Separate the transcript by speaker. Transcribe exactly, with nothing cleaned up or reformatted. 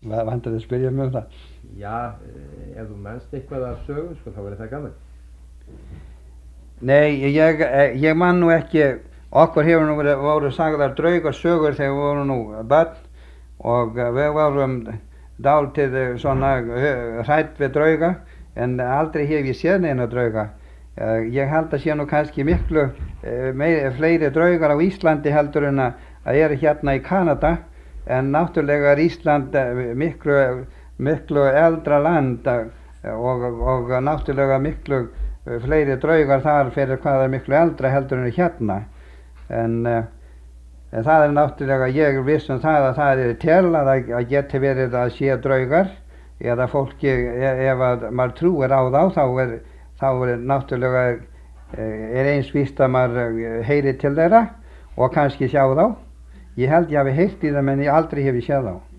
Speaker 1: Vantar þið að spyrja mig um það?
Speaker 2: Já, ef þú mennst eitthvað af sögu, sko, þá verður það gaman.
Speaker 1: Nei, ég, ég man nú ekki, okkur hefur nú verið, voru sagðar draugasögur þegar við vorum nú börn og við vorum dálítið svona hrædd við drauga, en aldrei hef ég séð neina drauga. Ég held að sé nú kannski miklu meir, fleiri draugar á Íslandi heldur en að eru hérna í Kanada, en náttúrulega er Ísland miklu, miklu eldra land og, og náttúrulega miklu fleiri draugar þar fyrir hvað er miklu eldra heldur en hérna. En, en það er náttúrulega, ég er viss um það að það er til að það geti verið að sé draugar, eða fólki, ef að maður trúir á þá, þá er, þá er náttúrulega er eins víst að maður heyri til þeirra og kannski sjá þá. Ég held ég hafi heyrt í þeim en ég aldrei hef ég séð þá.